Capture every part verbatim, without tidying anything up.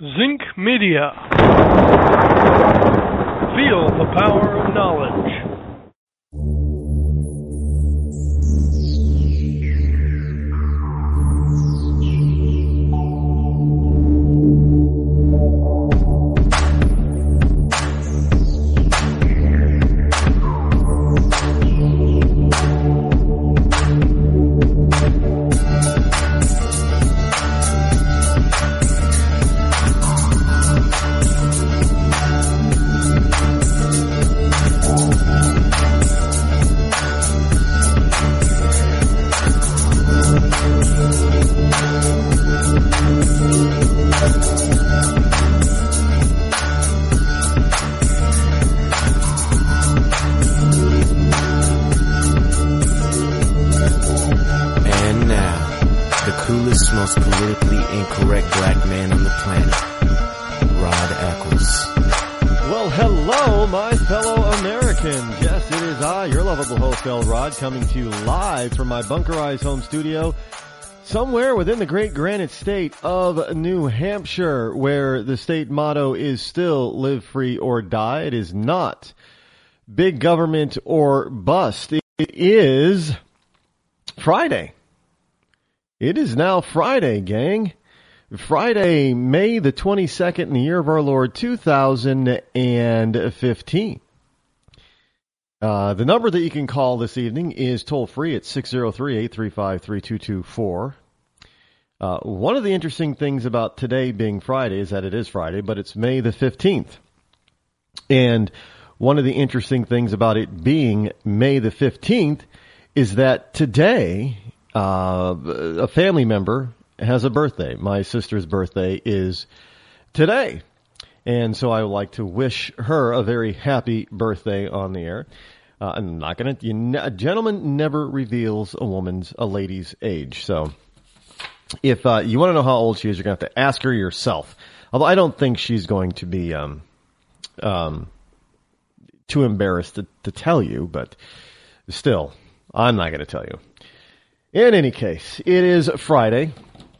Zinc Media. Feel the power of knowledge. Coming to you live from my bunkerized home studio somewhere within the great granite state of New Hampshire, where the state motto is still live free or die. It is not big government or bust. It is Friday. It is now Friday, gang. Friday, May the twenty-second in the year of our Lord, two thousand fifteen. Uh, the number that you can call this evening is toll-free at six oh three, eight three five, three two two four. Uh, one of the interesting things about today being Friday is that it is Friday, but it's May the fifteenth. And one of the interesting things about it being May the fifteenth is that today uh, a family member has a birthday. My sister's birthday is today. And so I would like to wish her a very happy birthday on the air. Uh, I'm not going to, ne- a gentleman never reveals a woman's, a lady's age. So if uh, you want to know how old she is, you're going to have to ask her yourself. Although I don't think she's going to be um, um, too embarrassed to, to tell you, but still, I'm not going to tell you. In any case, it is Friday.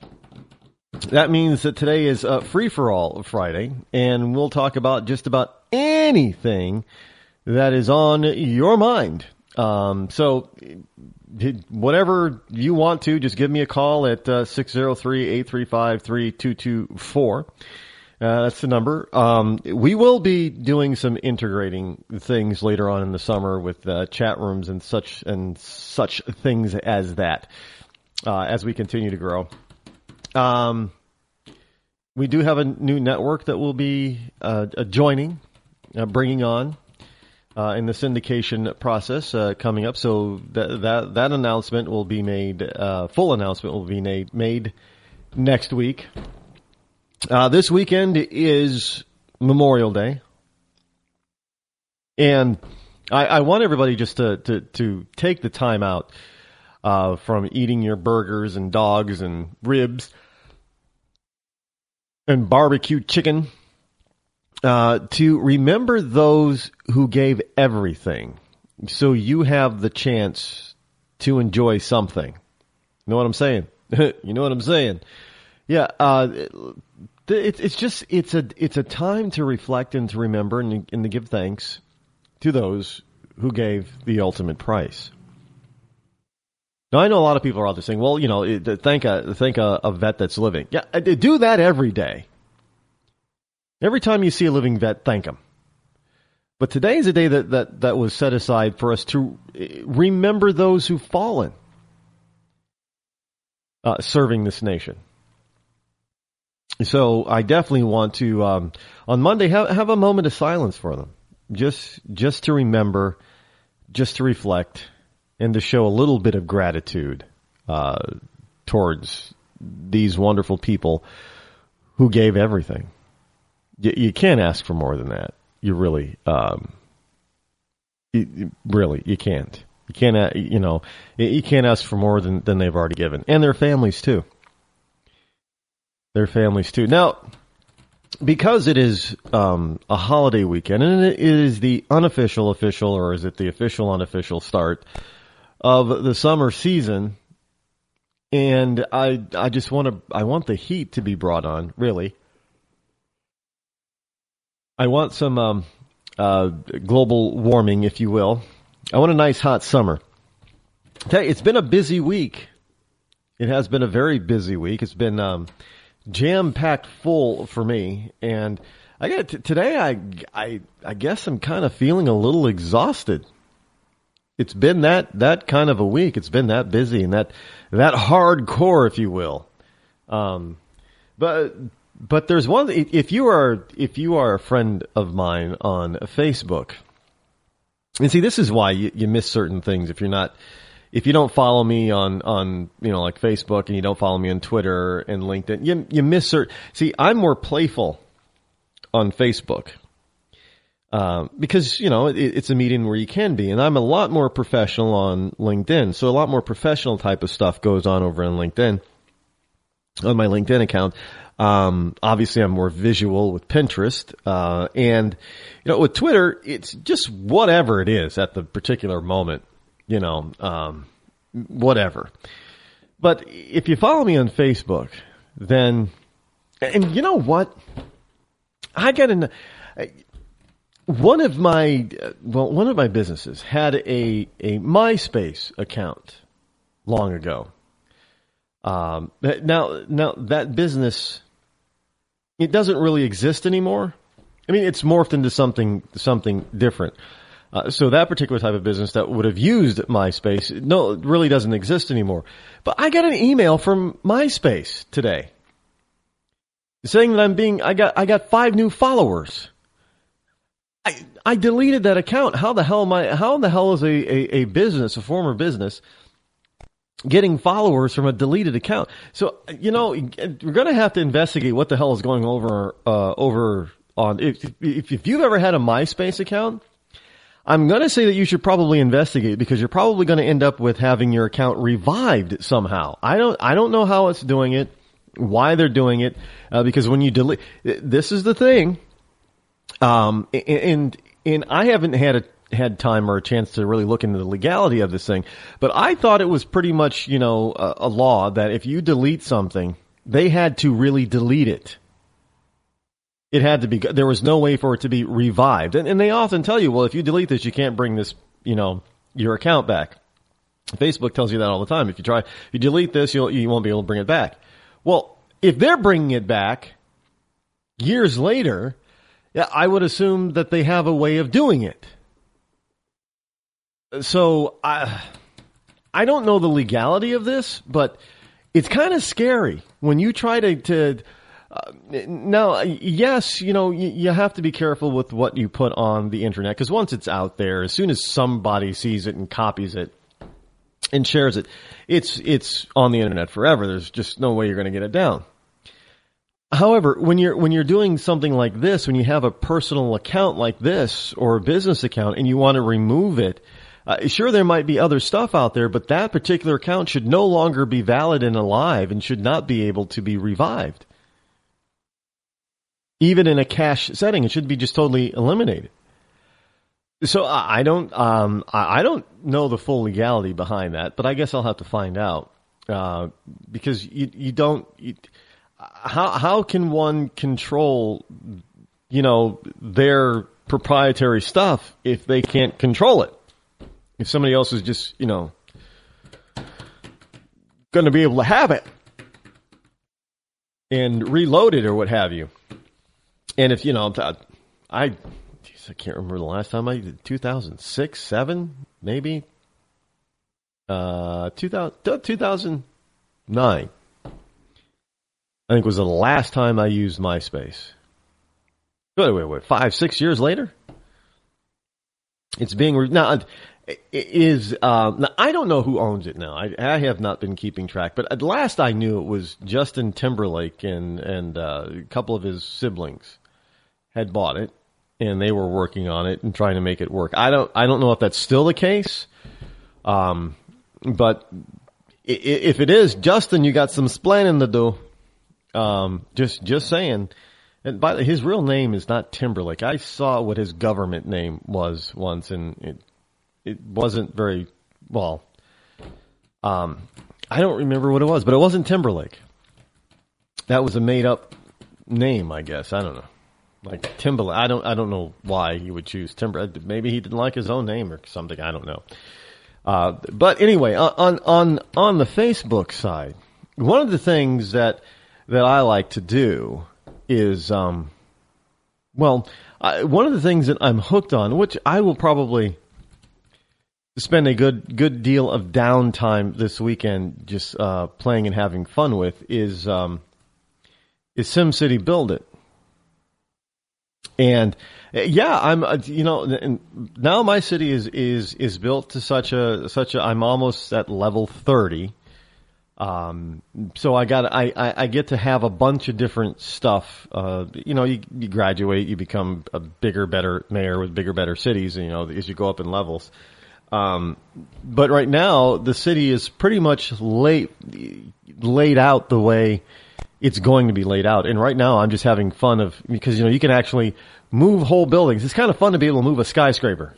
That means that today is uh, free-for-all Friday, and we'll talk about just about anything that is on your mind. Um, so whatever you want to, just give me a call at uh, six oh three, eight three five, three two two four. Uh, that's the number. Um, we will be doing some integrating things later on in the summer with uh, chat rooms and such and such things as that uh, as we continue to grow. Um, we do have a new network that we'll be uh, joining, uh, bringing on uh, in the syndication process uh, coming up. So that that that announcement will be made. Uh, full announcement will be made made next week. Uh, this weekend is Memorial Day, and I, I want everybody just to to to take the time out uh, from eating your burgers and dogs and ribs and barbecue chicken, uh, to remember those who gave everything so you have the chance to enjoy something. You know what I'm saying? You know what I'm saying? Yeah, uh, it, it's just, it's a, it's a time to reflect and to remember and, and to give thanks to those who gave the ultimate price. Now, I know a lot of people are out there saying, well, you know, thank a, thank a, a vet that's living. Yeah, do that every day. Every time you see a living vet, thank him. But today is a day that, that, that was set aside for us to remember those who've fallen, uh, serving this nation. So I definitely want to, um, on Monday, have, have a moment of silence for them. Just, just to remember, just to reflect, and to show a little bit of gratitude uh, towards these wonderful people who gave everything. You, you can't ask for more than that. You really, um, you, really, you can't. You can't, you know, you can't ask for more than, than they've already given, and their families too. Their families too. Now, because it is um, a holiday weekend, and it is the unofficial official, or is it the official unofficial start of the summer season, and I I just want to I want the heat to be brought on, really. I want some um, uh, global warming, if you will. I want a nice hot summer. Tell you, it's been a busy week. It has been a very busy week. It's been um, jam-packed full for me, and I got t- today. I, I I guess I'm kind of feeling a little exhausted. It's been that that kind of a week. It's been that busy and that that hardcore, if you will. Um, but but there's one. If you are if you are a friend of mine on Facebook, and see, this is why you, you miss certain things if you're not. If you don't follow me on, on, you know, like Facebook, and you don't follow me on Twitter and LinkedIn, you, you miss certain, see, I'm more playful on Facebook, uh, because, you know, it, it's a medium where you can be, and I'm a lot more professional on LinkedIn. So a lot more professional type of stuff goes on over on LinkedIn, on my LinkedIn account. Um, obviously I'm more visual with Pinterest, uh, and, you know, with Twitter, it's just whatever it is at the particular moment. You know, um, whatever. But if you follow me on Facebook, then, and you know what? I got an, one of my, well, one of my businesses had a, a MySpace account long ago. Um, now, now that business, it doesn't really exist anymore. I mean, it's morphed into something, something different. Uh, so that particular type of business that would have used MySpace, no, it really doesn't exist anymore. But I got an email from MySpace today saying that I'm being, I got, I got five new followers. I, I deleted that account. How the hell am I, how in the hell is a, a, a business, a former business, getting followers from a deleted account? So, you know, we're going to have to investigate what the hell is going over, uh, over on, if, if, if you've ever had a MySpace account, I'm going to say that you should probably investigate, because you're probably going to end up with having your account revived somehow. I don't, I don't know how it's doing it, why they're doing it, uh, because when you delete, this is the thing. Um, and, and I haven't had a, had time or a chance to really look into the legality of this thing, but I thought it was pretty much, you know, a, a law that if you delete something, they had to really delete it. It had to be, there was no way for it to be revived. And, and they often tell you, well, if you delete this, you can't bring this, you know, your account back. Facebook tells you that all the time. If you try, if you delete this, you'll, you won't be able to bring it back. Well, if they're bringing it back years later, yeah, I would assume that they have a way of doing it. So I, I don't know the legality of this, but it's kind of scary when you try to, to, Uh, now, yes, you know, you, you have to be careful with what you put on the internet, because once it's out there, as soon as somebody sees it and copies it and shares it, it's it's on the internet forever. There's just no way you're going to get it down. However, when you're when you're doing something like this, when you have a personal account like this or a business account and you want to remove it, uh, sure, there might be other stuff out there, but that particular account should no longer be valid and alive and should not be able to be revived. Even in a cache setting, it should be just totally eliminated. So I don't, um, I don't know the full legality behind that, but I guess I'll have to find out, uh, because you, you don't, you, how, how can one control, you know, their proprietary stuff if they can't control it? If somebody else is just, you know, going to be able to have it and reload it or what have you. And if, you know, I, geez, I can't remember the last time I did, two thousand six, seven, maybe, uh, two thousand, two thousand nine, I think was the last time I used MySpace. Wait, wait, wait, five, six years later? It's being, re- now, it is, uh, now I don't know who owns it now. I, I have not been keeping track, but at last I knew it was Justin Timberlake and, and, uh, a couple of his siblings had bought it, and they were working on it and trying to make it work. I don't, I don't know if that's still the case. Um, but if it is, Justin, you got some splaining to do. Um, just, just saying. And by the, his real name is not Timberlake. I saw what his government name was once, and it, it wasn't very, well, um, I don't remember what it was, but it wasn't Timberlake. That was a made up name, I guess. I don't know. like Timberland. I don't I don't know why he would choose Timber. Maybe he didn't like his own name or something. I don't know. Uh, but anyway, on on on the Facebook side, one of the things that that I like to do is, um, well, I, one of the things that I'm hooked on, which I will probably spend a good good deal of downtime this weekend just uh, playing and having fun with, is um, is SimCity Build It. And yeah, I'm, uh, you know, and now my city is, is, is built to such a, such a, I'm almost at level thirty. Um, so I got, I, I, I get to have a bunch of different stuff. Uh, you know, you, you graduate, you become a bigger, better mayor with bigger, better cities, you know, as you go up in levels. Um, but right now the city is pretty much laid, laid out the way it's going to be laid out. And right now I'm just having fun of, because, you know, you can actually move whole buildings. It's kind of fun to be able to move a skyscraper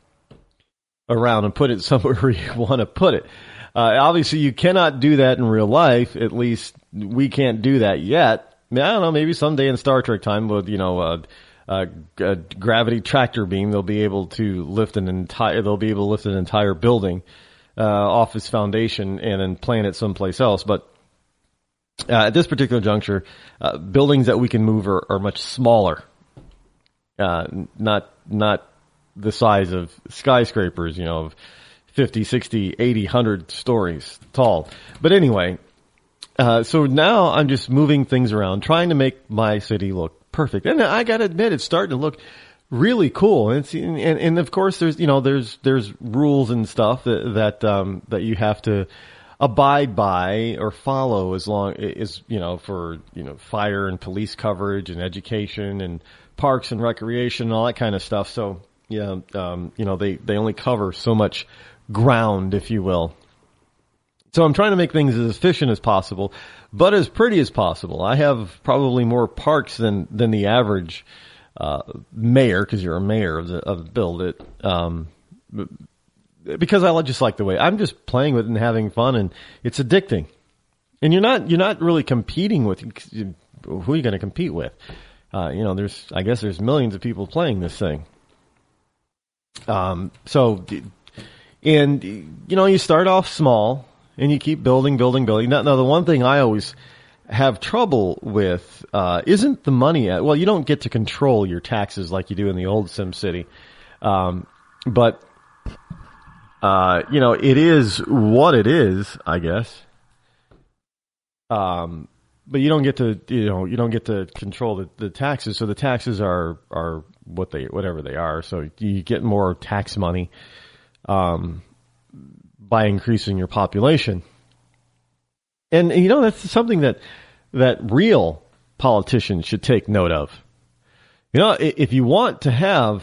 around and put it somewhere where you want to put it. Uh, obviously you cannot do that in real life. At least we can't do that yet. I, mean, I don't know, maybe someday in Star Trek time with, you know, uh, uh, a gravity tractor beam, they'll be able to lift an entire, they'll be able to lift an entire building, uh, off its foundation and then plant it someplace else. But Uh, at this particular juncture, uh, buildings that we can move are, are much smaller, uh, not not the size of skyscrapers, you know, of fifty, sixty, eighty, one hundred stories tall. But anyway, uh, so now I'm just moving things around, trying to make my city look perfect. And I got to admit, it's starting to look really cool. And, it's, and and of course, there's you know there's there's rules and stuff that that um, that you have to abide by or follow as long as, you know, for, you know, fire and police coverage and education and parks and recreation and all that kind of stuff. So, yeah, um, you know, they, they only cover so much ground, if you will. So I'm trying to make things as efficient as possible, but as pretty as possible. I have probably more parks than, than the average, uh, mayor, cause you're a mayor of the, of Build It. Um, Because I just like the way I'm just playing with it and having fun, and it's addicting. And you're not you're not really competing with who are you going to compete with? Uh, you know, there's I guess there's millions of people playing this thing. Um, so, and you know, you start off small and you keep building, building, building. Now, now the one thing I always have trouble with uh, isn't the money. Well, you don't get to control your taxes like you do in the old SimCity, um, but Uh, you know, it is what it is, I guess. Um, but you don't get to, you know, you don't get to control the, the taxes. So the taxes are, are what they, whatever they are. So you get more tax money, um, by increasing your population. And, you know, that's something that, that real politicians should take note of. You know, if you want to have,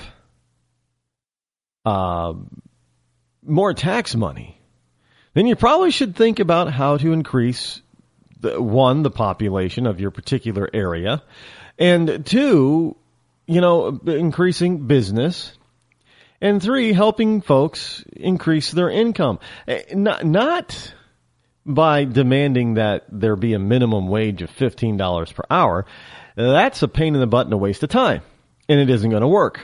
uh, more tax money, then you probably should think about how to increase, the, one, the population of your particular area, and two, you know, increasing business, and three, helping folks increase their income. Not, not by demanding that there be a minimum wage of fifteen dollars per hour. That's a pain in the butt and a waste of time, and it isn't going to work.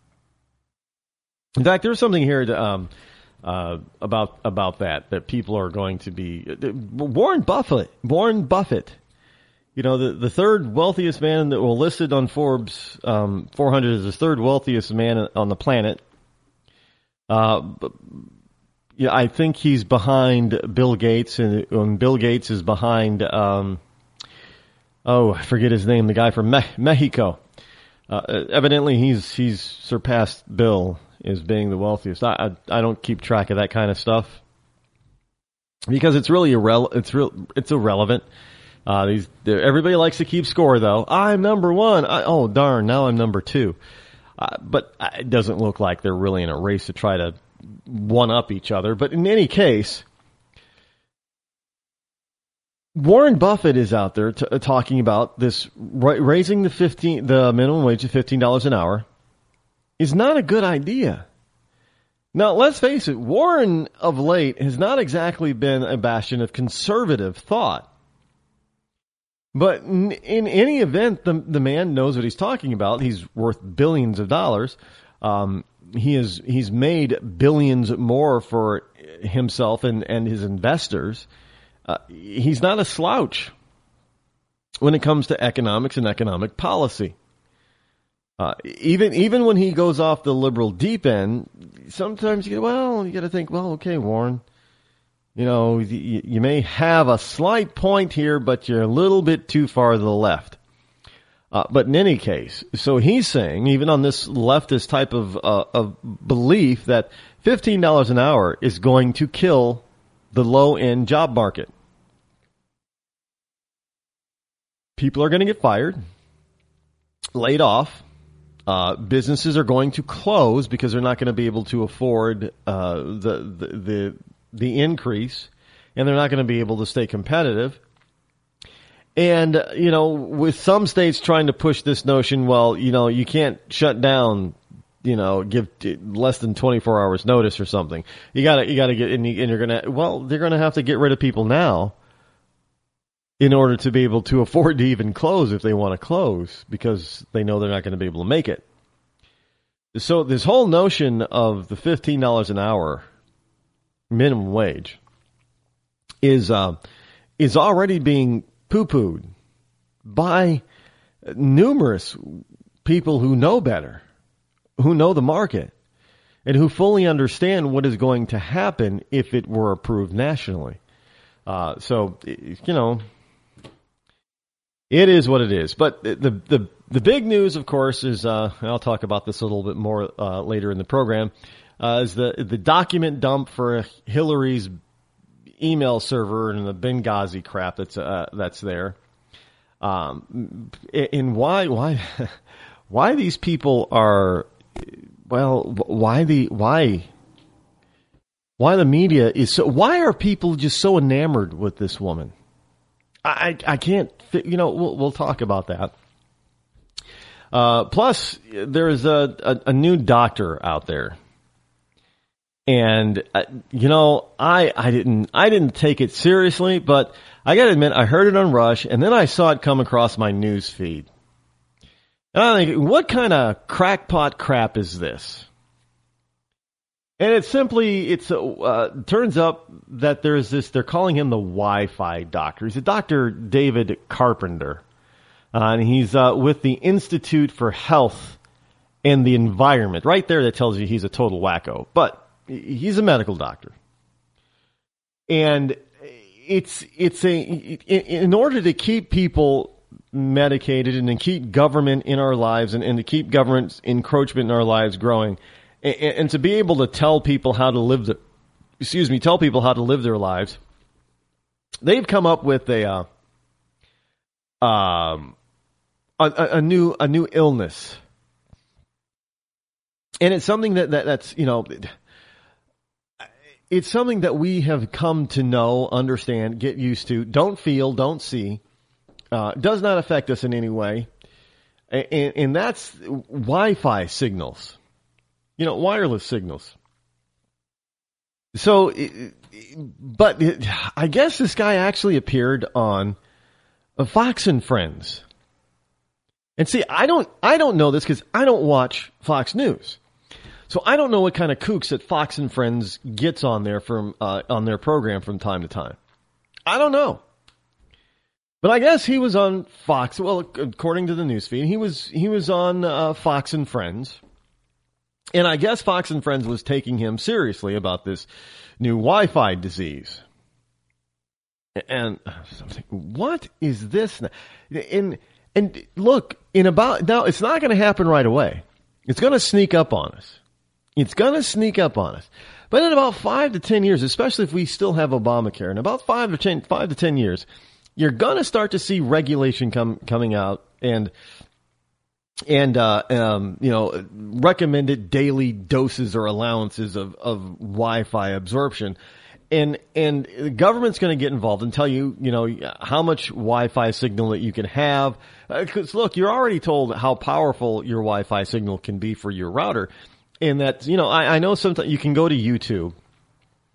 In fact, there's something here to, um, Uh, about, about that, that people are going to be, uh, Warren Buffett, Warren Buffett, you know, the, the third wealthiest man that was listed on Forbes, um, four hundred as the third wealthiest man on the planet. Uh, yeah, I think he's behind Bill Gates, and, and Bill Gates is behind, um, oh, I forget his name, the guy from Me- Mexico. Uh, evidently he's, he's surpassed Bill as being the wealthiest. I, I I don't keep track of that kind of stuff because it's really irrele- it's real it's irrelevant. Uh, these everybody likes to keep score though. I'm number one. I, oh darn, now I'm number two. Uh, but it doesn't look like they're really in a race to try to one up each other. But in any case, Warren Buffett is out there t- talking about this ra- raising the fifteen the minimum wage to fifteen dollars an hour. Is not a good idea. Now, let's face it, Warren of late has not exactly been a bastion of conservative thought. But in, in any event, the the man knows what he's talking about. He's worth billions of dollars. Um, he is he's made billions more for himself and, and his investors. Uh, he's not a slouch when it comes to economics and economic policy. Uh, even even when he goes off the liberal deep end, sometimes you get, well, you got to think, well, okay, Warren, you know, you, you may have a slight point here, but you're a little bit too far to the left. Uh, but in any case, so he's saying, even on this leftist type of uh, of belief, that fifteen dollars an hour is going to kill the low-end job market. People are going to get fired, laid off. Uh, businesses are going to close because they're not going to be able to afford uh, the, the the the increase, and they're not going to be able to stay competitive. And uh, you know, with some states trying to push this notion, well, you know, you can't shut down, you know, give less than twenty-four hours notice or something. You gotta you gotta get and, you, and you're gonna well, they're gonna have to get rid of people now in order to be able to afford to even close if they want to close, because they know they're not going to be able to make it. So this whole notion of the fifteen dollars an hour minimum wage is uh, is already being poo-pooed by numerous people who know better, who know the market, and who fully understand what is going to happen if it were approved nationally. Uh, so, you know, it is what it is. But the the the big news, of course, is uh, I'll talk about this a little bit more uh, later in the program. Uh, is the the document dump for Hillary's email server and the Benghazi crap that's uh, that's there. Um, and why why why these people are well why the why why the media is so why are people just so enamored with this woman? I, I can't, you know, we'll, we'll talk about that. Uh, plus, there's a, a, a new doctor out there. And, uh, you know, I, I didn't, I didn't take it seriously, but I gotta admit, I heard it on Rush, and then I saw it come across my news feed. And I think, what kind of crackpot crap is this? And it's simply, it's, uh, turns up that there's this, they're calling him the Wi-Fi doctor. He's a Doctor David Carpenter. Uh, and he's, uh, with the Institute for Health and the Environment. Right there, that tells you he's a total wacko. But he's a medical doctor. And it's, it's a, in order to keep people medicated and to keep government in our lives and, and to keep government's encroachment in our lives growing, and, and to be able to tell people how to live the, excuse me, tell people how to live their lives, they've come up with a, uh, um, a, a new, a new illness. And it's something that, that that's, you know, it's something that we have come to know, understand, get used to, don't feel, don't see, uh, does not affect us in any way. And, and that's Wi-Fi signals. You know, wireless signals. So, but I guess this guy actually appeared on Fox and Friends. And see, I don't, I don't know this because I don't watch Fox News. So I don't know what kind of kooks that Fox and Friends gets on there from, uh, on their program from time to time. I don't know. But I guess he was on Fox. Well, according to the newsfeed, he was, he was on, uh, Fox and Friends. And I guess Fox and Friends was taking him seriously about this new Wi-Fi disease. And I'm thinking, what is this? And, and look, in about, now it's not going to happen right away. It's going to sneak up on us. It's going to sneak up on us. But in about five to ten years, especially if we still have Obamacare, in about five to ten, five to ten years, you're going to start to see regulation come, coming out and, and, uh, um, you know, recommended daily doses or allowances of, of Wi-Fi absorption. And, and the government's going to get involved and tell you, you know, how much Wi-Fi signal that you can have. Because uh, look, you're already told how powerful your Wi-Fi signal can be for your router. And that, you know, I, I know sometimes you can go to YouTube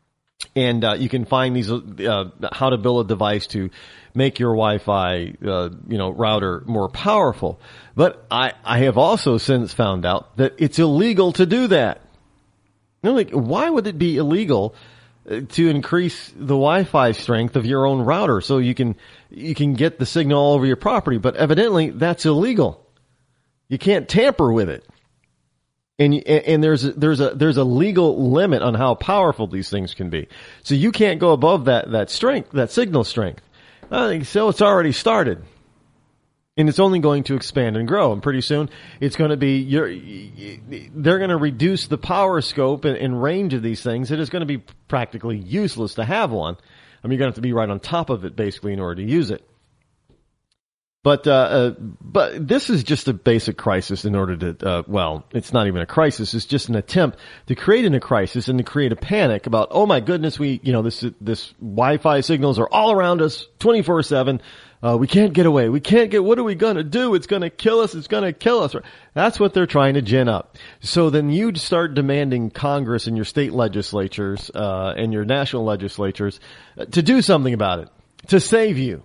And uh, you can find these uh, how to build a device to make your Wi-Fi, uh, you know, router more powerful. But I, I have also since found out that it's illegal to do that. You know, like, why would it be illegal to increase the Wi-Fi strength of your own router so you can you can get the signal all over your property? But evidently, that's illegal. You can't tamper with it. And and there's a, there's a there's a legal limit on how powerful these things can be. So you can't go above that that strength, that signal strength. I think so. It's already started, and it's only going to expand and grow. And pretty soon, it's going to be you're, they're going to reduce the power scope and, and range of these things. It is going to be practically useless to have one. I mean, you're going to have to be right on top of it basically in order to use it. But, uh, uh, but this is just a basic crisis in order to, uh, well, it's not even a crisis. It's just an attempt to create a crisis and to create a panic about, oh my goodness, we, you know, this, this Wi-Fi signals are all around us twenty-four seven. Uh, we can't get away. We can't get, what are we going to do? It's going to kill us. It's going to kill us. That's what they're trying to gin up. So then you start demanding Congress and your state legislatures, uh, and your national legislatures to do something about it, to save you.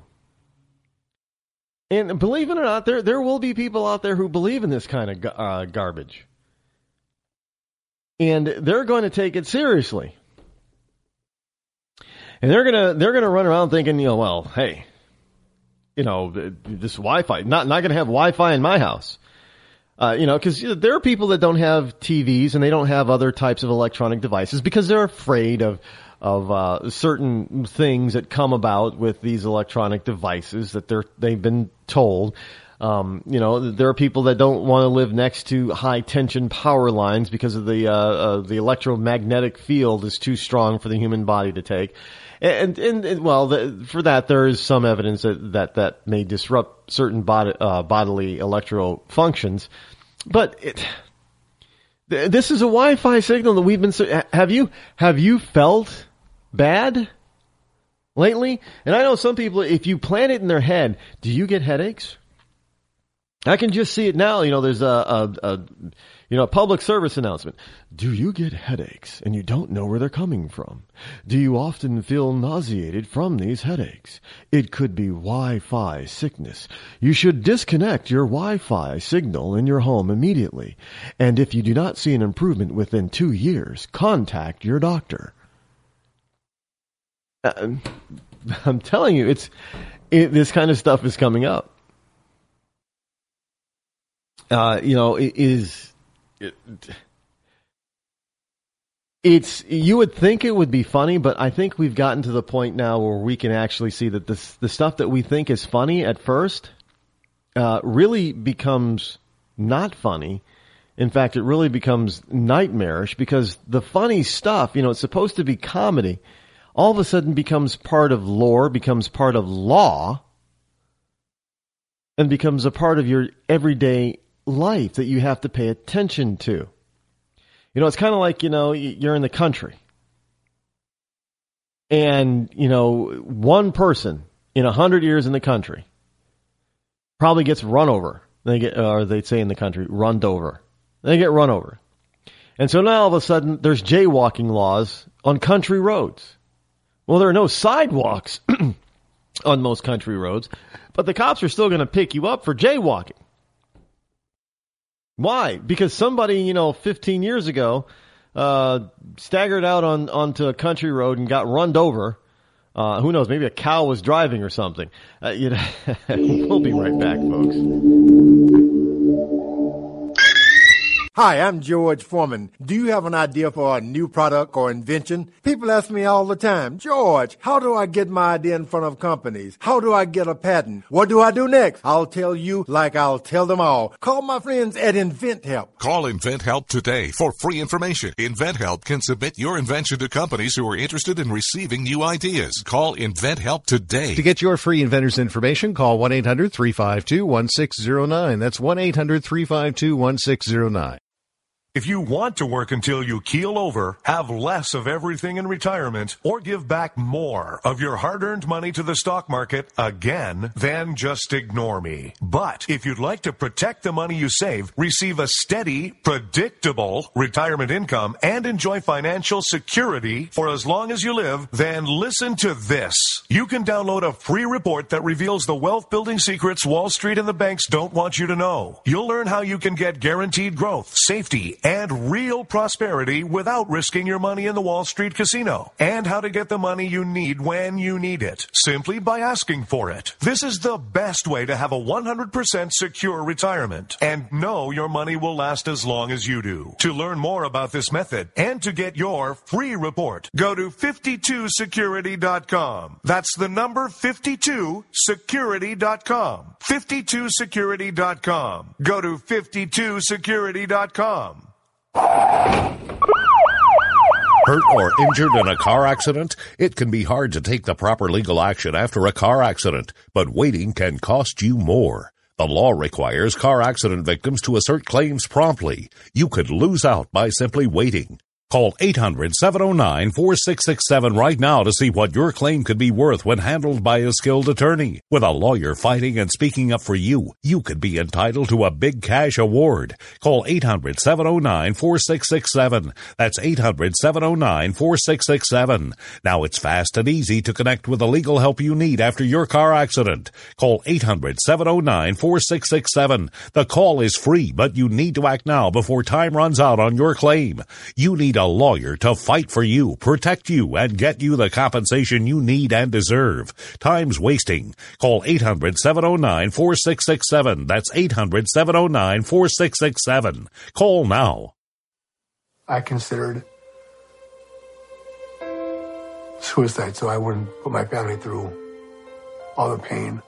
And believe it or not, there there will be people out there who believe in this kind of uh, garbage. And they're going to take it seriously. And they're going to they're going to run around thinking, you know, well, hey, you know, this Wi-Fi, not not going to have Wi-Fi in my house. Uh, you know, because there are people that don't have T Vs and they don't have other types of electronic devices because they're afraid of of uh certain things that come about with these electronic devices that they're they've been told. Um, you know, there are people that don't want to live next to high tension power lines because of the uh, uh the electromagnetic field is too strong for the human body to take. And and, and well, the, for that there is some evidence that that, that may disrupt certain bod- uh, bodily electro functions. But it this is a Wi-Fi signal that we've been. Have you have you felt bad lately? And I know some people, if you plant it in their head, do you get headaches? I can just see it now. You know, there's a, a, a you know a public service announcement. Do you get headaches and you don't know where they're coming from? Do you often feel nauseated from these headaches? It could be Wi-Fi sickness. You should disconnect your Wi-Fi signal in your home immediately. And if you do not see an improvement within two years, contact your doctor. Uh, I'm telling you, it's it, this kind of stuff is coming up. Uh, you know, it is. It, it's you would think it would be funny, but I think we've gotten to the point now where we can actually see that this the stuff that we think is funny at first uh, really becomes not funny. In fact, it really becomes nightmarish because the funny stuff, you know, it's supposed to be comedy, all of a sudden becomes part of lore, becomes part of law, and becomes a part of your everyday life that you have to pay attention to. You know, it's kind of like, you know, you're in the country and, you know, one person in a hundred years in the country probably gets run over. They get, or they'd say in the country, runned over. They get run over. And so now all of a sudden there's jaywalking laws on country roads. Well, there are no sidewalks on most country roads, but the cops are still going to pick you up for jaywalking. Why? Because somebody, you know, fifteen years ago, uh, staggered out on, onto a country road and got runned over. Uh, who knows? Maybe a cow was driving or something. Uh, you know, we'll be right back, folks. Hi, I'm George Foreman. Do you have an idea for a new product or invention? People ask me all the time, George, how do I get my idea in front of companies? How do I get a patent? What do I do next? I'll tell you like I'll tell them all. Call my friends at InventHelp. Call InventHelp today for free information. InventHelp can submit your invention to companies who are interested in receiving new ideas. Call InventHelp today. To get your free inventor's information, call one eight hundred three five two one six zero nine. That's one eight hundred three five two one six zero nine. If you want to work until you keel over, have less of everything in retirement, or give back more of your hard-earned money to the stock market again, then just ignore me. But if you'd like to protect the money you save, receive a steady, predictable retirement income, and enjoy financial security for as long as you live, then listen to this. You can download a free report that reveals the wealth-building secrets Wall Street and the banks don't want you to know. You'll learn how you can get guaranteed growth, safety, and real prosperity without risking your money in the Wall Street casino, and how to get the money you need when you need it, simply by asking for it. This is the best way to have a one hundred percent secure retirement and know your money will last as long as you do. To learn more about this method and to get your free report, go to fifty-two security dot com. That's the number fifty-two security dot com. fifty-two security dot com. Go to fifty-two security dot com. Hurt or injured in a car accident? It can be hard to take the proper legal action after a car accident, but waiting can cost you more. The law requires car accident victims to assert claims promptly. You could lose out by simply waiting. Call eight hundred, seven oh nine, four six six seven right now to see what your claim could be worth when handled by a skilled attorney. With a lawyer fighting and speaking up for you, you could be entitled to a big cash award. Call eight hundred, seven oh nine, four six six seven. That's eight hundred, seven oh nine, four six six seven. Now it's fast and easy to connect with the legal help you need after your car accident. Call eight hundred, seven oh nine, four six six seven. The call is free, but you need to act now before time runs out on your claim. You need a lawyer to fight for you, protect you, and get you the compensation you need and deserve. Time's wasting. Call eight hundred, seven oh nine, four six six seven. That's eight hundred, seven oh nine, four six six seven. Call now. I considered suicide so I wouldn't put my family through all the pain.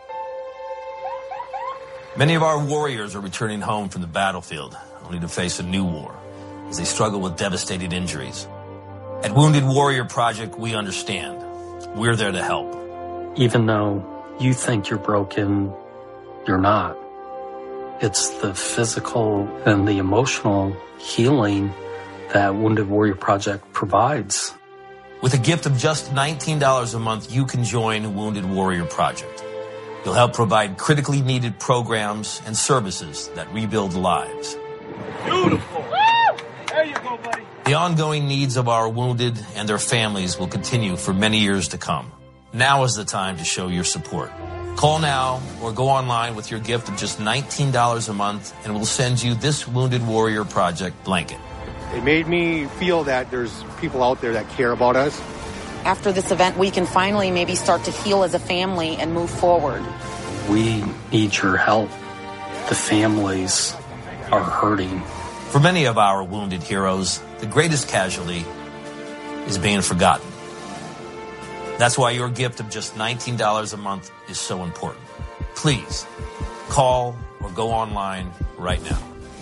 Many of our warriors are returning home from the battlefield, only to face a new war as they struggle with devastating injuries. At Wounded Warrior Project, we understand. We're there to help. Even though you think you're broken, you're not. It's the physical and the emotional healing that Wounded Warrior Project provides. With a gift of just nineteen dollars a month, you can join Wounded Warrior Project. You'll help provide critically needed programs and services that rebuild lives. Beautiful. There you go, buddy. The ongoing needs of our wounded and their families will continue for many years to come. Now is the time to show your support. Call now or go online with your gift of just nineteen dollars a month and we'll send you this Wounded Warrior Project blanket. It made me feel that there's people out there that care about us. After this event, we can finally maybe start to heal as a family and move forward. We need your help. The families are hurting. For many of our wounded heroes, the greatest casualty is being forgotten. That's why your gift of just nineteen dollars a month is so important. Please call or go online right now.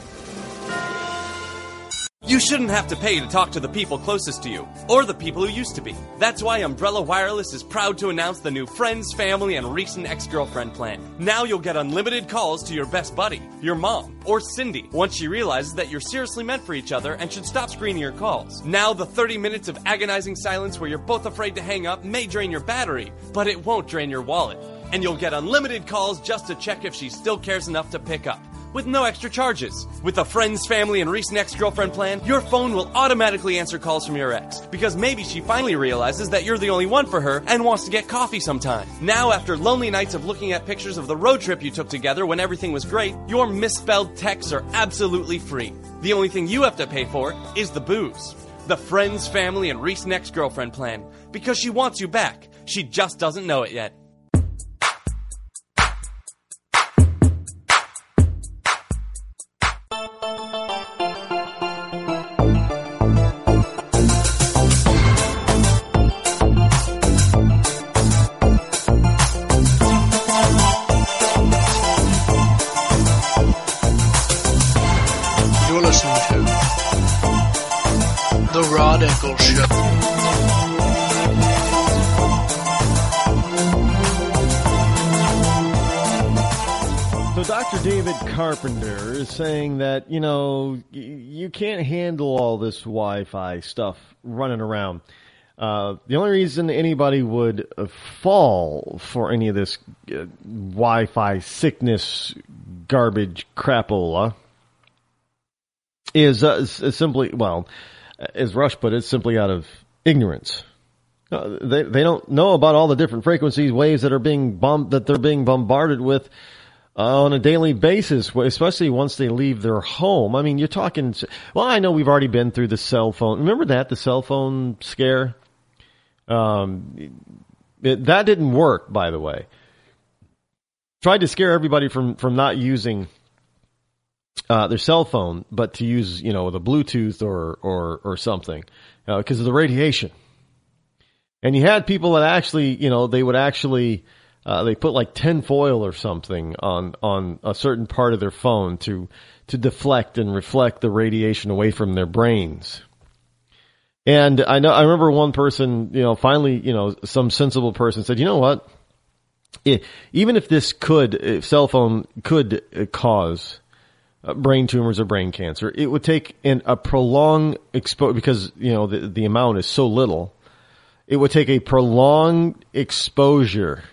You shouldn't have to pay to talk to the people closest to you, or the people who used to be. That's why Umbrella Wireless is proud to announce the new Friends, Family, and Recent Ex-Girlfriend plan. Now you'll get unlimited calls to your best buddy, your mom, or Cindy, once she realizes that you're seriously meant for each other and should stop screening your calls. Now the thirty minutes of agonizing silence where you're both afraid to hang up may drain your battery, but it won't drain your wallet. And you'll get unlimited calls just to check if she still cares enough to pick up, with no extra charges. With the Friends, Family, and Recent Ex-Girlfriend plan, your phone will automatically answer calls from your ex, because maybe she finally realizes that you're the only one for her and wants to get coffee sometime. Now, after lonely nights of looking at pictures of the road trip you took together when everything was great, your misspelled texts are absolutely free. The only thing you have to pay for is the booze. The Friends, Family, and Recent Ex-Girlfriend plan, because she wants you back. She just doesn't know it yet. Doctor David Carpenter is saying that, you know, y- you can't handle all this Wi-Fi stuff running around. Uh, the only reason anybody would uh, fall for any of this uh, Wi-Fi sickness garbage crapola is, uh, is simply, well, as Rush put it, simply out of ignorance. Uh, they they don't know about all the different frequencies, waves that are being bomb- that they're being bombarded with uh, on a daily basis, especially once they leave their home. I mean, you're talking. Well, I know we've already been through the cell phone. Remember that the cell phone scare. Um, it, that didn't work, by the way. Tried to scare everybody from, from not using uh, their cell phone, but to use, you know, the Bluetooth or or or something because uh, of the radiation. And you had people that actually, you know, they would actually uh, they put like tinfoil or something on on a certain part of their phone to to deflect and reflect the radiation away from their brains. And I know, I remember one person, you know, finally, you know, some sensible person said, you know what? It, even if this could, if cell phone could cause uh, brain tumors or brain cancer, it would take an, a prolonged exposure because, you know, the, the amount is so little. It would take a prolonged exposure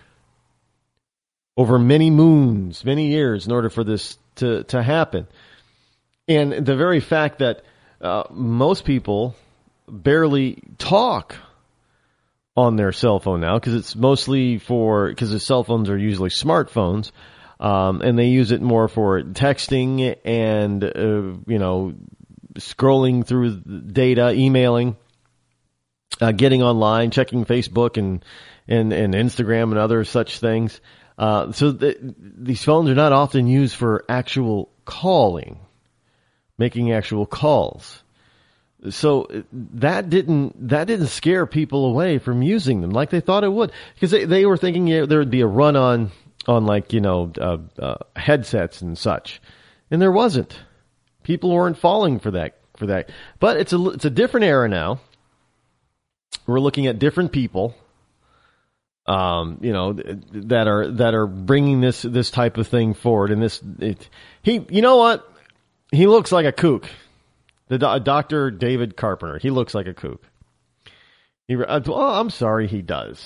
over many moons, many years in order for this to, to happen. And the very fact that uh, most people barely talk on their cell phone now because it's mostly for, because the cell phones are usually smartphones, um, and they use it more for texting and, uh, you know, scrolling through data, emailing, uh, getting online, checking Facebook and, and, and Instagram and other such things. Uh, so th- these phones are not often used for actual calling, making actual calls. So that didn't that didn't scare people away from using them like they thought it would, because they, they were thinking there would be a run on on like you know uh, uh, headsets and such, and there wasn't. People weren't falling for that for that. But it's a it's a different era now. We're looking at different people, um, you know, that are that are bringing this this type of thing forward. And this it, he you know what he looks like a kook. The do- Doctor David Carpenter, he looks like a kook. He, uh, well, I'm sorry, he does.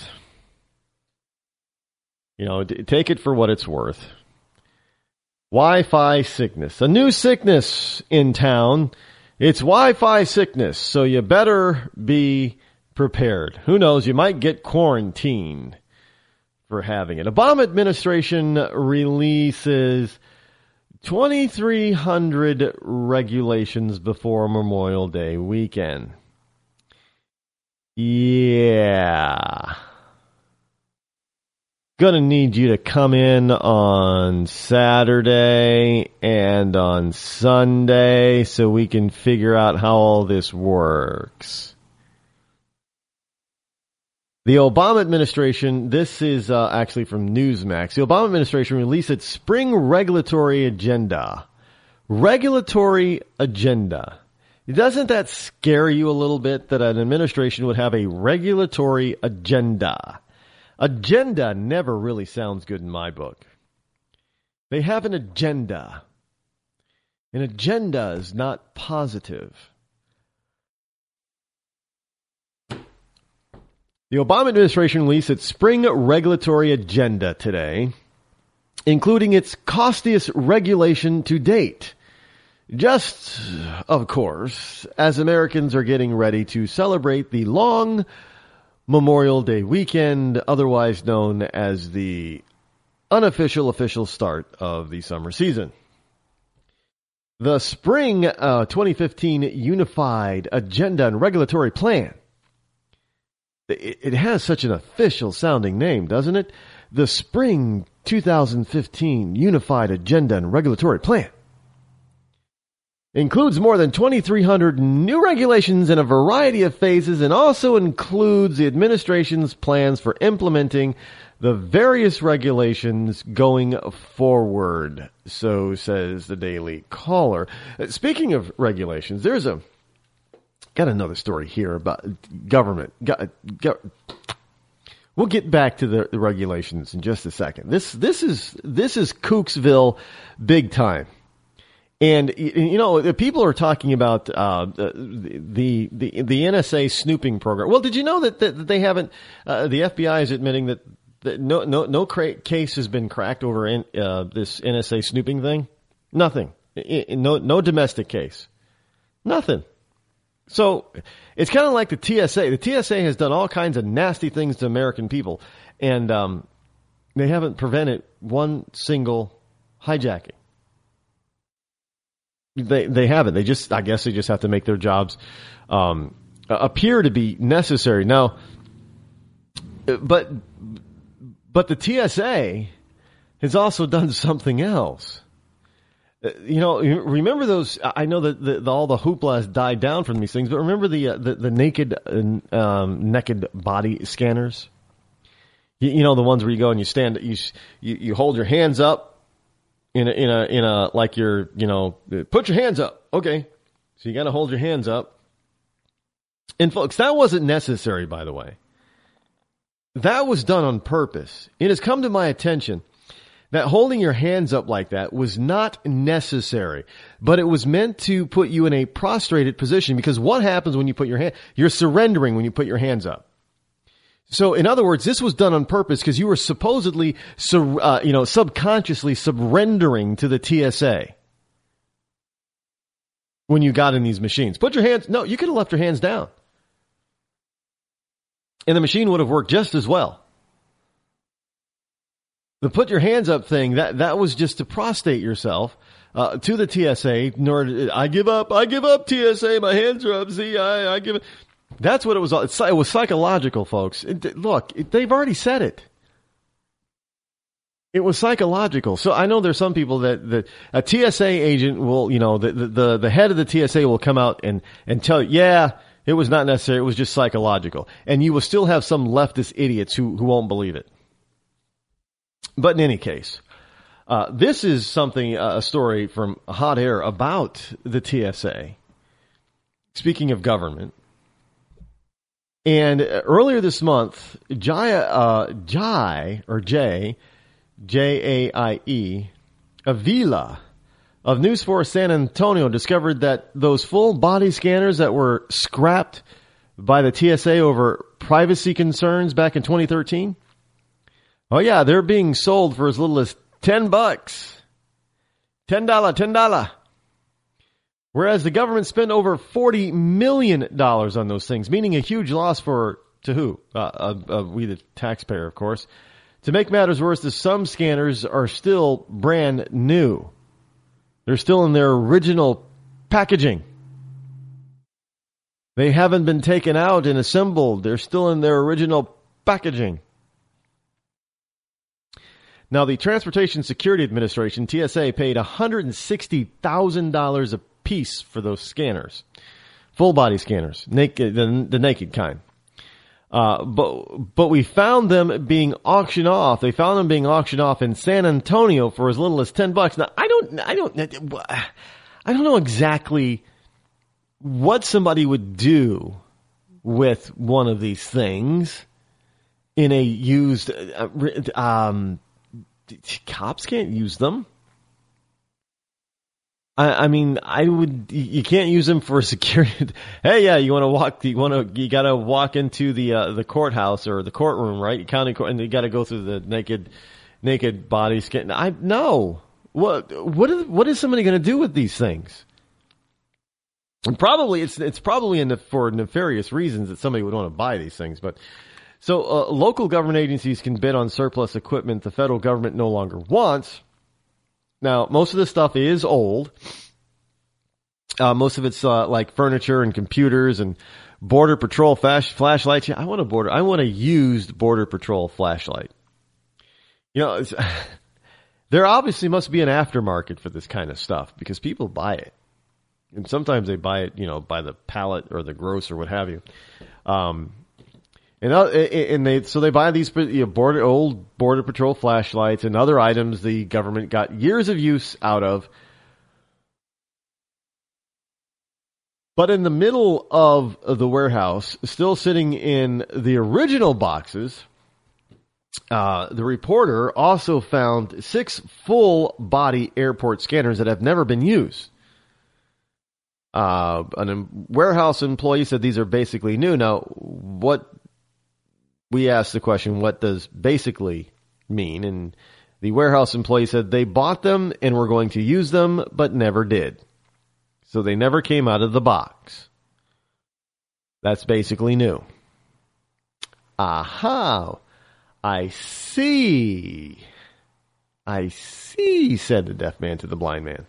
You know, d- take it for what it's worth. Wi-Fi sickness, a new sickness in town. It's Wi-Fi sickness, so you better be prepared. Who knows? You might get quarantined for having it. Obama administration releases twenty-three hundred regulations before Memorial Day weekend. Yeah. Gonna need you to come in on Saturday and on Sunday so we can figure out how all this works. The Obama administration, this is uh, actually from Newsmax. The Obama administration released its spring regulatory agenda. Regulatory agenda. Doesn't that scare you a little bit that an administration would have a regulatory agenda? Agenda never really sounds good in my book. They have an agenda. An agenda is not positive. The Obama administration released its spring regulatory agenda today, including its costiest regulation to date. Just, of course, as Americans are getting ready to celebrate the long Memorial Day weekend, otherwise known as the unofficial official start of the summer season. The Spring uh, twenty fifteen Unified Agenda and Regulatory Plan. It has such an official sounding name, doesn't it? The Spring twenty fifteen Unified Agenda and Regulatory Plan includes more than twenty-three hundred new regulations in a variety of phases and also includes the administration's plans for implementing the various regulations going forward, so says the Daily Caller. Speaking of regulations, there's a Got another story here about government. Got, got, We'll get back to the, the regulations in just a second. This this is this is Kooksville big time. And, you know, the people are talking about uh, the, the the N S A snooping program. Well, did you know that, that they haven't, uh, the F B I is admitting that, that no no no cra- case has been cracked over in, uh, this N S A snooping thing? Nothing. I, no no domestic case. Nothing. So it's kind of like the T S A. The T S A has done all kinds of nasty things to American people, and um, they haven't prevented one single hijacking. They they haven't. They just, I guess they just have to make their jobs um, appear to be necessary. Now, but but the T S A has also done something else. You know, remember those? I know that the, the, all the hoopla has died down from these things, but remember the uh, the, the naked um, naked body scanners. You, you know, the ones where you go and you stand, you you, you hold your hands up. In a, in a, in a, like you're, you know, put your hands up. Okay. So you got to hold your hands up. And folks, that wasn't necessary, by the way. That was done on purpose. It has come to my attention that holding your hands up like that was not necessary, but it was meant to put you in a prostrated position, because what happens when you put your hand, you're surrendering when you put your hands up. So, in other words, this was done on purpose because you were supposedly, sur- uh, you know, subconsciously surrendering to the T S A when you got in these machines. Put your hands, no, you could have left your hands down. And the machine would have worked just as well. The put your hands up thing, that, that was just to prostrate yourself uh, to the T S A. Nor, I give up, I give up, T S A, my hands are up, see, I, I give it. That's what it was. It's, it was psychological, folks. It, look, it, they've already said it. It was psychological. So I know there's some people that, that a T S A agent will, you know, the, the, the head of the T S A will come out and, and tell you, yeah, it was not necessary. It was just psychological. And you will still have some leftist idiots who, who won't believe it. But in any case, uh, this is something, uh, a story from Hot Air about the T S A. Speaking of government. And earlier this month, Jaya, uh, Jai, or Jay, J A I E, Avila of News four San Antonio discovered that those full body scanners that were scrapped by the T S A over privacy concerns back in twenty thirteen, oh yeah, they're being sold for as little as ten bucks. ten dollars, ten dollars. Whereas the government spent over forty million dollars on those things, meaning a huge loss for, to who? Uh, uh, uh, we the taxpayer, of course. To make matters worse, the some scanners are still brand new. They're still in their original packaging. They haven't been taken out and assembled. They're still in their original packaging. Now, the Transportation Security Administration, T S A, paid one hundred sixty thousand dollars a piece for those scanners, full body scanners, naked, the, the naked kind. Uh, but but we found them being auctioned off. They found them being auctioned off in San Antonio for as little as ten bucks. Now I don't I don't I don't know exactly what somebody would do with one of these things in a used. Uh, um, cops can't use them. I, I mean, I would. You can't use them for security. Hey, yeah, you want to walk? You want to? You got to walk into the uh, the courthouse or the courtroom, right? County court, and you got to go through the naked, naked body scan. I no. What what is what is somebody going to do with these things? And probably it's it's probably in the, for nefarious reasons that somebody would want to buy these things. But so uh, local government agencies can bid on surplus equipment the federal government no longer wants. Now, most of this stuff is old. Uh, most of it's uh, like furniture and computers and Border Patrol flash, flashlights. Yeah, I want a border. I want a used Border Patrol flashlight. You know, it's, there obviously must be an aftermarket for this kind of stuff because people buy it, and sometimes they buy it, you know, by the pallet or the gross or what have you. Um, And, uh, and they, so they buy these you know, border, old Border Patrol flashlights and other items the government got years of use out of. But in the middle of the warehouse, still sitting in the original boxes, Uh, the reporter also found six full-body airport scanners that have never been used. Uh, a warehouse employee said these are basically new. Now, what we asked the question, what does basically mean? And the warehouse employee said they bought them and were going to use them, but never did. So they never came out of the box. That's basically new. Aha! I see. I see, said the deaf man to the blind man.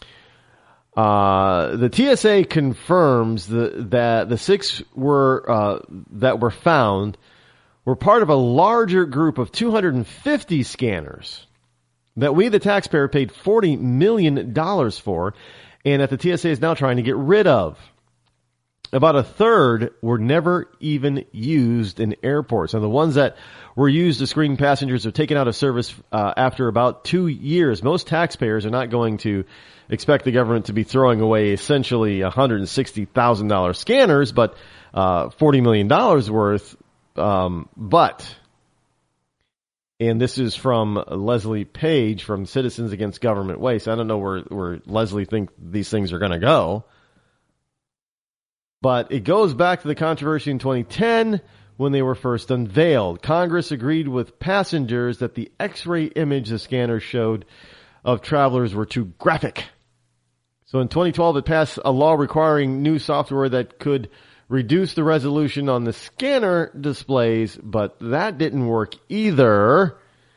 Uh, the T S A confirms the, that the six were uh, that were found were part of a larger group of two hundred fifty scanners that we, the taxpayer, paid forty million dollars for, and that the T S A is now trying to get rid of. About a third were never even used in airports. And the ones that were used to screen passengers are taken out of service uh, after about two years. Most taxpayers are not going to expect the government to be throwing away essentially one hundred sixty thousand dollars scanners, but uh, forty million dollars worth. Um, but, and this is from Leslie Page from Citizens Against Government Waste. I don't know where, where Leslie thinks these things are going to go. But it goes back to the controversy in twenty ten when they were first unveiled. Congress agreed with passengers that the X-ray image the scanner showed of travelers were too graphic. So in twenty twelve, it passed a law requiring new software that could reduce the resolution on the scanner displays, but that didn't work either.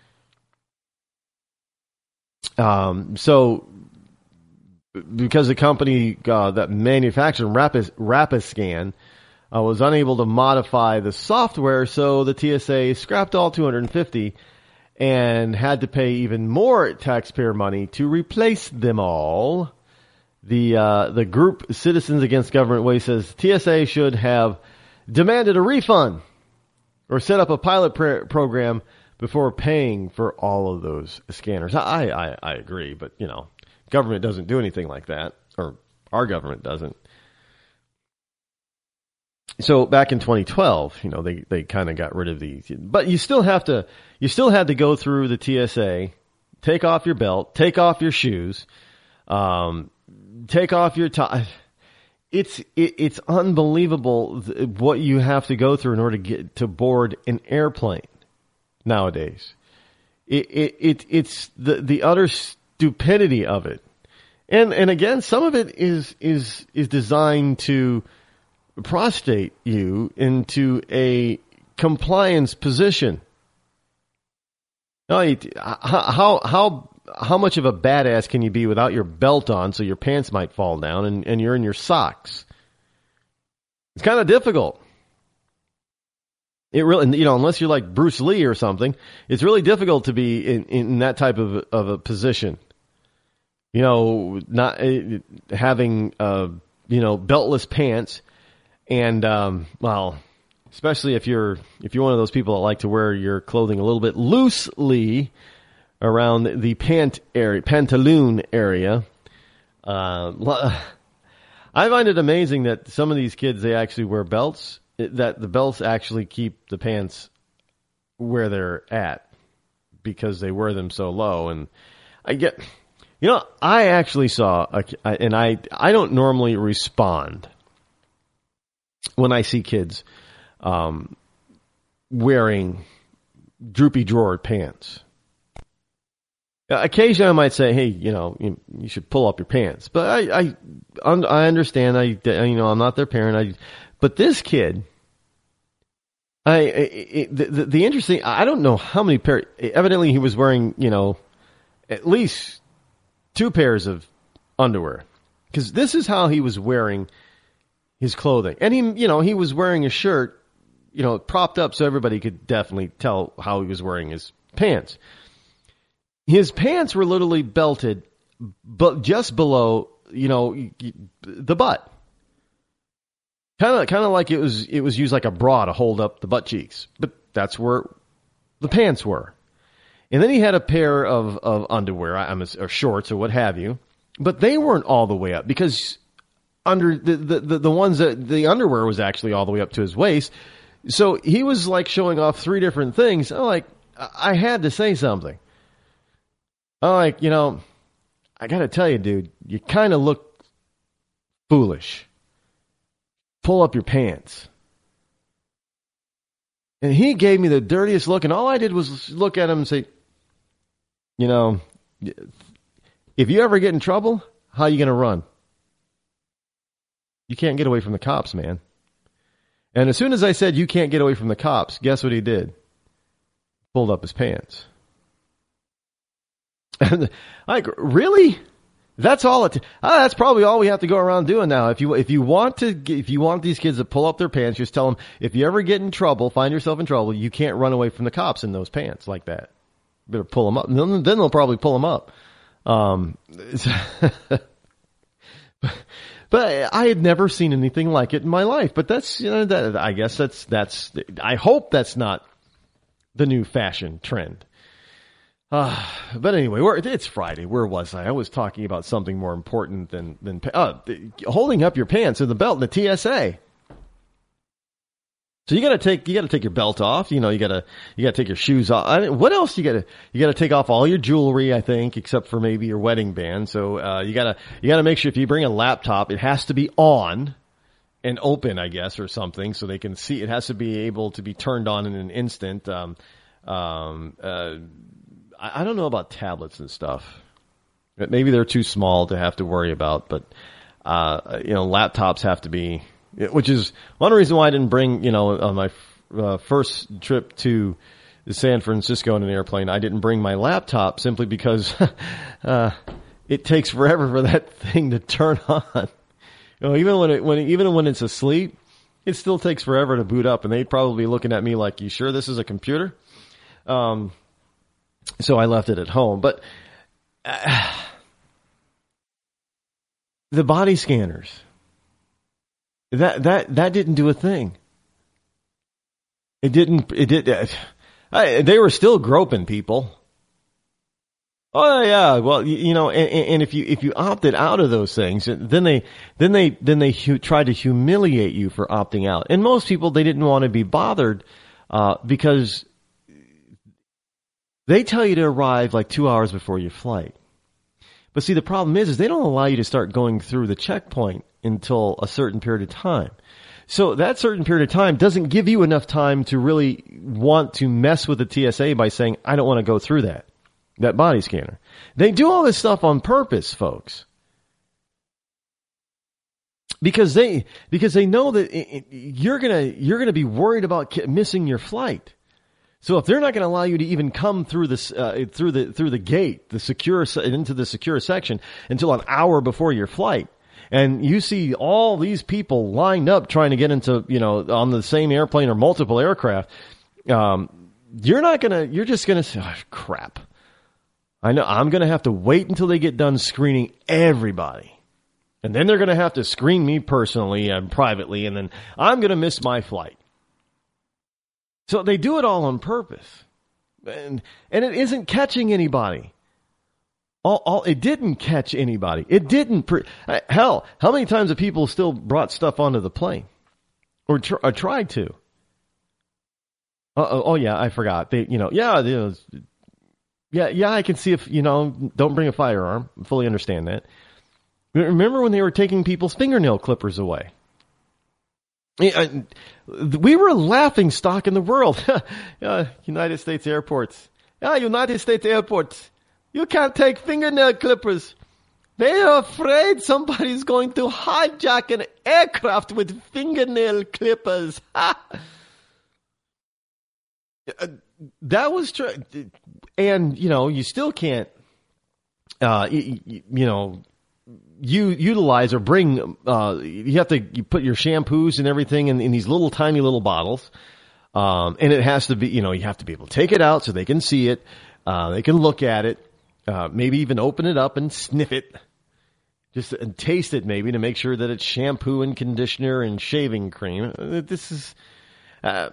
Um, so... Because the company uh, that manufactured Rapid, Rapiscan uh, was unable to modify the software, so the T S A scrapped all two hundred fifty and had to pay even more taxpayer money to replace them all. The uh, the group Citizens Against Government Waste says T S A should have demanded a refund or set up a pilot pr- program before paying for all of those scanners. I, I, I agree, but you know. Government doesn't do anything like that, or our government doesn't. So back in twenty twelve, you know, they, they kind of got rid of these, but you still have to, you still had to go through the T S A, take off your belt, take off your shoes, um, take off your tie. It's, it, it's unbelievable what you have to go through in order to get to board an airplane nowadays. It, it, it it's the, the utter stupidity of it. And and again, some of it is is is designed to prostrate you into a compliance position. No, how how how much of a badass can you be without your belt on, so your pants might fall down and, and you're in your socks? It's kind of difficult. It really, you know, unless you're like Bruce Lee or something, it's really difficult to be in, in that type of of a position. You know, not uh, having, uh, you know, beltless pants and, um, well, especially if you're, if you're one of those people that like to wear your clothing a little bit loosely around the pant area, pantaloon area. Uh, I find it amazing that some of these kids, they actually wear belts, that the belts actually keep the pants where they're at because they wear them so low. And I get... You know, I actually saw, a, and I I don't normally respond when I see kids um, wearing droopy drawer pants. Occasionally I might say, hey, you know, you, you should pull up your pants. But I I, I understand, I, you know, I'm not their parent. I, but this kid, I it, the, the, the interesting, I don't know how many pairs, evidently he was wearing, you know, at least two pairs of underwear, because this is how he was wearing his clothing. And he, you know, he was wearing a shirt, you know, propped up so everybody could definitely tell how he was wearing his pants. His pants were literally belted, but just below, you know, the butt. Kind of, kind of like it was, it was used like a bra to hold up the butt cheeks, but that's where the pants were. And then he had a pair of, of underwear, I'm a, or shorts or what have you, but they weren't all the way up because under the, the, the, the ones that the underwear was actually all the way up to his waist. So he was like showing off three different things. I'm like, I had to say something. I'm like, you know, I got to tell you, dude, you kind of look foolish. Pull up your pants. And he gave me the dirtiest look, and all I did was look at him and say, you know, if you ever get in trouble, how are you going to run? You can't get away from the cops, man. And as soon as I said you can't get away from the cops, guess what he did? Pulled up his pants. And like, really? That's all it. Uh, that's probably all we have to go around doing now. If you if you want to if you want these kids to pull up their pants, just tell them if you ever get in trouble, find yourself in trouble, you can't run away from the cops in those pants like that. You better pull them up. And then, then they'll probably pull them up. Um, but I had never seen anything like it in my life. But that's you know that I guess that's that's I hope that's not the new fashion trend. Uh, but anyway, we're, it's Friday. Where was I? I was talking about something more important than, than uh, holding up your pants and the belt in the T S A. So you gotta take, you gotta take your belt off. You know, you gotta, you gotta take your shoes off. I mean, what else you gotta, you gotta take off all your jewelry, I think, except for maybe your wedding band. So, uh, you gotta, you gotta make sure if you bring a laptop, it has to be on and open, I guess, or something, so they can see. It has to be able to be turned on in an instant. Um, um, uh, I don't know about tablets and stuff. Maybe they're too small to have to worry about, but, uh, you know, laptops have to be, which is one reason why I didn't bring, you know, on my uh, first trip to San Francisco in an airplane, I didn't bring my laptop simply because, uh, it takes forever for that thing to turn on. You know, even when it, when it, even when it's asleep, it still takes forever to boot up, and they'd probably be looking at me like, you sure this is a computer? Um, So I left it at home. But uh, the body scanners, that that that didn't do a thing. It didn't. It did. Uh, I, they were still groping people. Oh yeah. Well, you, you know, and, and if you if you opted out of those things, then they then they then they hu- tried to humiliate you for opting out. And most people, they didn't want to be bothered uh, because they tell you to arrive like two hours before your flight. But see, the problem is, is they don't allow you to start going through the checkpoint until a certain period of time. So that certain period of time doesn't give you enough time to really want to mess with the T S A by saying, I don't want to go through that, that body scanner. They do all this stuff on purpose, folks. Because they, because they know that it, it, you're gonna, you're gonna be worried about missing your flight. So if they're not going to allow you to even come through this, uh, through the, through the gate, the secure, into the secure section until an hour before your flight, and you see all these people lined up trying to get into, you know, on the same airplane or multiple aircraft, um, you're not going to, you're just going to say, oh, crap. I know I'm going to have to wait until they get done screening everybody. And then they're going to have to screen me personally and privately, and then I'm going to miss my flight. So they do it all on purpose. And and it isn't catching anybody. All, all it didn't catch anybody. It didn't. Pre- Hell, how many times have people still brought stuff onto the plane? Or, tr- or tried to? Uh-oh, oh, yeah, I forgot. They, you know, yeah, you know, yeah, yeah, I can see if, you know, don't bring a firearm. I fully understand that. Remember when they were taking people's fingernail clippers away? We were a laughing stock in the world. uh, United States airports. Yeah, United States airports. You can't take fingernail clippers. They are afraid somebody's going to hijack an aircraft with fingernail clippers. uh, that was true. And, you know, you still can't, uh, you, you know, you utilize or bring, uh, you have to, you put your shampoos and everything in, in these little tiny little bottles. Um, and it has to be, you know, you have to be able to take it out so they can see it. Uh, they can look at it, uh, maybe even open it up and sniff it. Just and taste it maybe to make sure that it's shampoo and conditioner and shaving cream. This is, uh,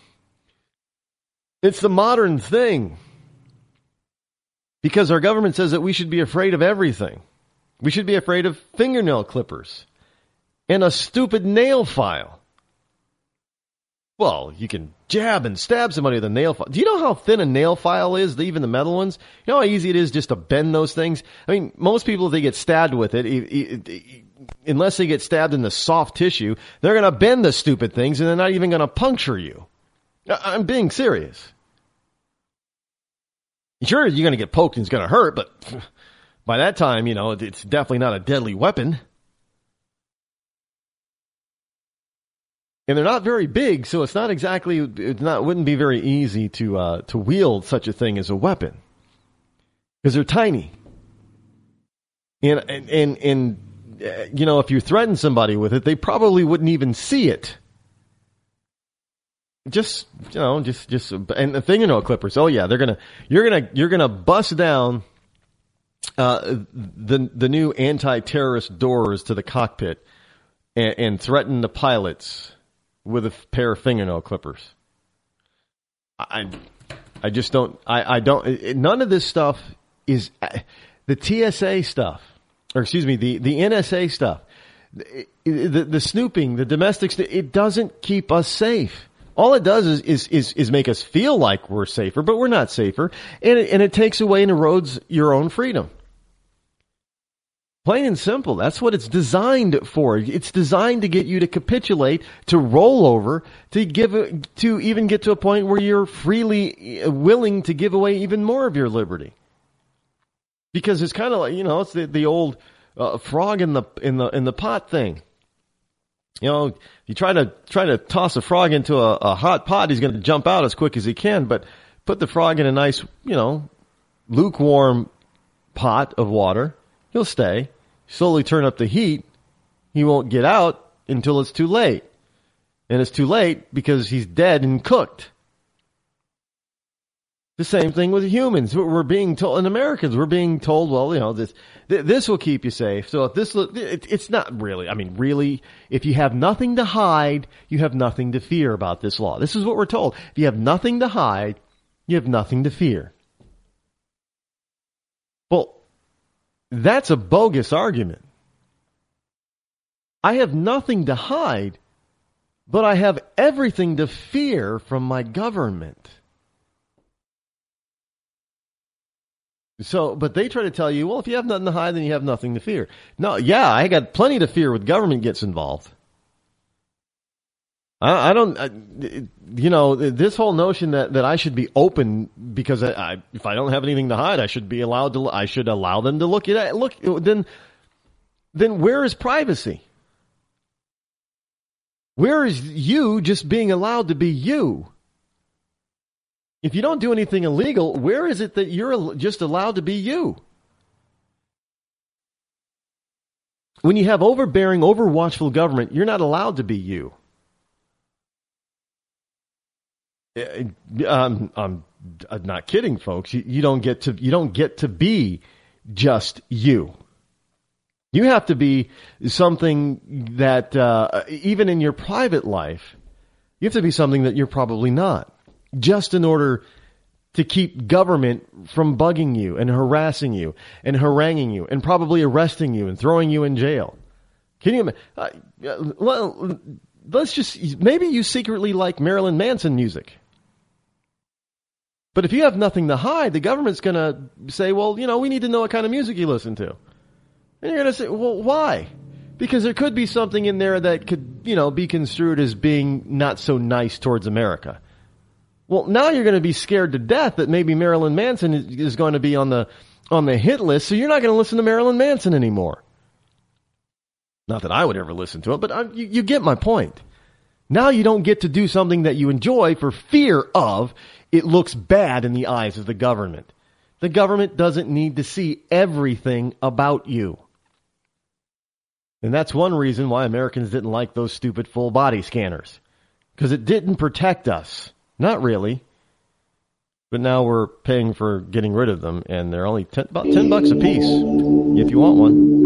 it's the modern thing. Because our government says that we should be afraid of everything. We should be afraid of fingernail clippers and a stupid nail file. Well, you can jab and stab somebody with a nail file. Do you know how thin a nail file is, even the metal ones? You know how easy it is just to bend those things? I mean, most people, if they get stabbed with it, it, it, it unless they get stabbed in the soft tissue, they're going to bend the stupid things and they're not even going to puncture you. I'm being serious. Sure, you're going to get poked and it's going to hurt, but by that time, you know, it's definitely not a deadly weapon. And they're not very big, so it's not exactly, it's not, wouldn't be very easy to, uh, to wield such a thing as a weapon. Because they're tiny. And, and, and, and, uh, you know, if you threaten somebody with it, they probably wouldn't even see it. Just, you know, just, just, and the fingernail clippers, oh yeah, they're gonna, you're gonna, you're gonna bust down, uh, the, the new anti-terrorist doors to the cockpit and, and threaten the pilots with a pair of fingernail clippers. I, I just don't, I, I don't, none of this stuff is, the T S A stuff, or excuse me, the, the N S A stuff, the, the, the snooping, the domestic, it doesn't keep us safe. All it does is, is, is, is make us feel like we're safer, but we're not safer. And it, and it takes away and erodes your own freedom. Plain and simple. That's what it's designed for. It's designed to get you to capitulate, to roll over, to give, to even get to a point where you're freely willing to give away even more of your liberty. Because it's kind of like, you know, it's the, the old uh, frog in the in the in the pot thing. You know, you try to try to toss a frog into a, a hot pot, he's going to jump out as quick as he can. But put the frog in a nice, you know, lukewarm pot of water, he'll stay. Slowly turn up the heat, he won't get out until it's too late. And it's too late because he's dead and cooked. The same thing with humans. We're being told, and Americans, we're being told, well, you know, this this will keep you safe. So if this, it's not really, I mean, really, if you have nothing to hide, you have nothing to fear about this law. This is what we're told. If you have nothing to hide, you have nothing to fear. Well, that's a bogus argument. I have nothing to hide, but I have everything to fear from my government. So, but they try to tell you, well, if you have nothing to hide, then you have nothing to fear. No, yeah, I got plenty to fear when government gets involved. I, I don't, I, you know, this whole notion that, that I should be open because I, I, if I don't have anything to hide, I should be allowed to, I should allow them to look at it. Look, then, then where is privacy? Where is you just being allowed to be you? If you don't do anything illegal, where is it that you're just allowed to be you? When you have overbearing, overwatchful government, you're not allowed to be you. I'm, I'm not kidding, folks. You, you don't get to, you don't get to be just you. You have to be something that, uh, even in your private life, you have to be something that you're probably not. Just in order to keep government from bugging you and harassing you and haranguing you and probably arresting you and throwing you in jail. Can you imagine? Uh, well, let's just, maybe you secretly like Marilyn Manson music. But if you have nothing to hide, the government's going to say, well, you know, we need to know what kind of music you listen to. And you're going to say, well, why? Because there could be something in there that could, you know, be construed as being not so nice towards America. Well, now you're going to be scared to death that maybe Marilyn Manson is going to be on the on the hit list, so you're not going to listen to Marilyn Manson anymore. Not that I would ever listen to it, but I, you, you get my point. Now you don't get to do something that you enjoy for fear of it looks bad in the eyes of the government. The government doesn't need to see everything about you. And that's one reason why Americans didn't like those stupid full body scanners. Because it didn't protect us. Not really. But now we're paying for getting rid of them, and they're only ten, about ten bucks a piece if you want one.